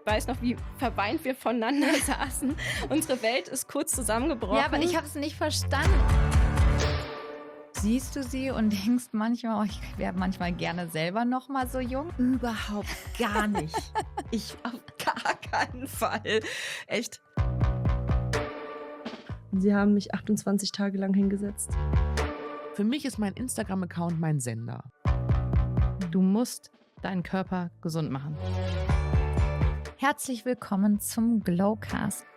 weiß noch, wie verweint wir voneinander saßen. Unsere Welt ist kurz zusammengebrochen. Ja, aber ich habe es nicht verstanden. Siehst du sie und denkst manchmal, oh, ich wäre manchmal gerne selber noch mal so jung? Überhaupt gar nicht. Ich auf gar keinen Fall. Echt. Sie haben mich 28 Tage lang hingesetzt. Für mich ist mein Instagram-Account mein Sender. Du musst deinen Körper gesund machen. Herzlich willkommen zum Glowcast.